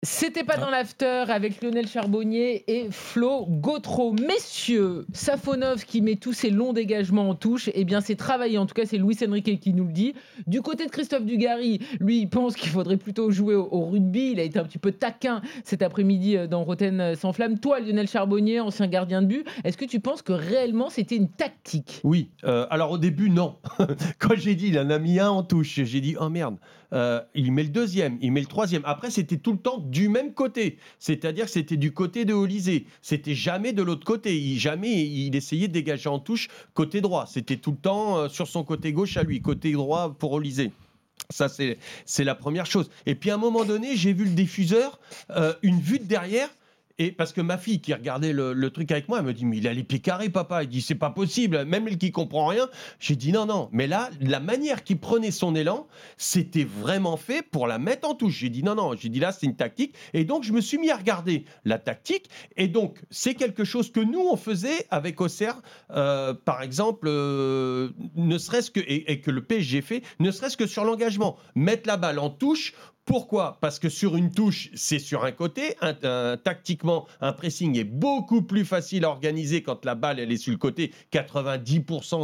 C'était pas dans l'after avec Lionel Charbonnier et Flo Gautreau. Messieurs, Safonov qui met tous ses longs dégagements en touche, eh bien c'est travaillé. En tout cas, c'est Luis Enrique qui nous le dit. Du côté de Christophe Dugarry, lui, il pense qu'il faudrait plutôt jouer au rugby. Il a été un petit peu taquin cet après-midi dans Rotten sans flamme. Toi, Lionel Charbonnier, ancien gardien de but, est-ce que tu penses que réellement c'était une tactique ? Oui. Alors au début, non. Quand j'ai dit il en a mis un en touche, j'ai dit oh merde. Il met le deuxième, il met le troisième. Après, c'était tout le temps du même côté. C'est-à-dire que c'était du côté de Olysée. C'était jamais de l'autre côté. Jamais il essayait de dégager en touche côté droit. C'était tout le temps sur son côté gauche à lui, côté droit pour Olysée. Ça, c'est la première chose. Et puis à un moment donné, j'ai vu le diffuseur, une vue de derrière. Et parce que ma fille qui regardait le truc avec moi, elle me dit mais il a les pieds carrés, papa. Elle dit c'est pas possible, même elle qui comprend rien. J'ai dit non. Mais là, la manière qu'il prenait son élan, c'était vraiment fait pour la mettre en touche. J'ai dit non. J'ai dit là c'est une tactique. Et donc je me suis mis à regarder la tactique. Et donc c'est quelque chose que nous on faisait avec Auxerre, par exemple, ne serait-ce que et que le PSG fait, ne serait-ce que sur l'engagement, mettre la balle en touche. Pourquoi ? Parce que sur une touche, c'est sur un côté. Tactiquement, un pressing est beaucoup plus facile à organiser quand la balle elle est sur le côté. 90%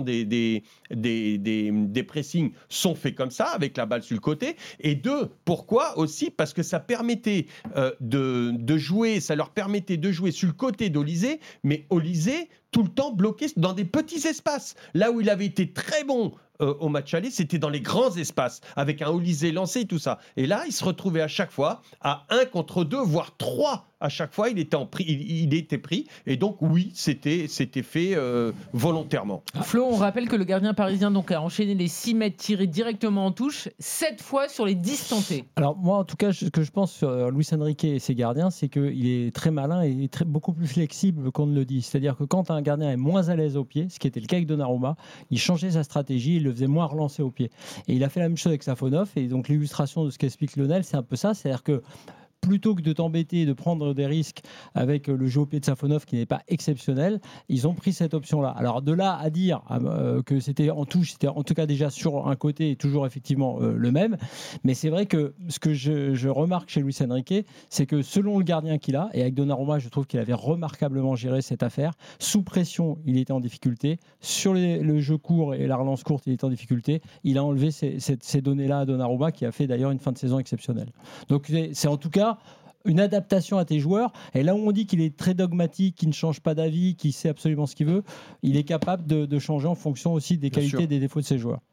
des pressings sont faits comme ça, avec la balle sur le côté. Et deux, pourquoi aussi ? Parce que ça permettait de jouer, ça leur permettait de jouer sur le côté d'Olysée, mais Olysée, tout le temps bloqué dans des petits espaces. Là où il avait été très bon au match aller, c'était dans les grands espaces, avec un Olysée lancé et tout ça. Et là, il se retrouvait à chaque fois à 1 contre 2, voire 3. À chaque fois, il était pris. Et donc, oui, c'était fait volontairement. Flo, on rappelle que le gardien parisien donc, a enchaîné les 6 mètres tirés directement en touche, 7 fois sur les 10 tentés. Alors, moi, en tout cas, ce que je pense sur Luis Enrique et ses gardiens, c'est qu'il est très malin et beaucoup plus flexible qu'on ne le dit. C'est-à-dire que quand un gardien est moins à l'aise au pied, ce qui était le cas avec Donnarumma, il changeait sa stratégie, il le faisait moins relancer au pied. Et il a fait la même chose avec Safonov. Et donc, l'illustration de ce qu'explique Lionel, c'est un peu ça. C'est-à-dire que plutôt que de t'embêter et de prendre des risques avec le jeu au pied de Safonov qui n'est pas exceptionnel, ils ont pris cette option-là. Alors de là à dire que c'était en touche, c'était en tout cas déjà sur un côté toujours effectivement le même. Mais c'est vrai que ce que je remarque chez Luis Enrique, c'est que selon le gardien qu'il a, et avec Donnarumma, je trouve qu'il avait remarquablement géré cette affaire, sous pression, il était en difficulté. Sur le jeu court et la relance courte, il était en difficulté. Il a enlevé ces données-là à Donnarumma qui a fait d'ailleurs une fin de saison exceptionnelle. Donc c'est en tout cas une adaptation à tes joueurs. Et là où on dit qu'il est très dogmatique, qu'il ne change pas d'avis, qu'il sait absolument ce qu'il veut, il est capable de changer en fonction aussi des qualités et des défauts de ses joueurs.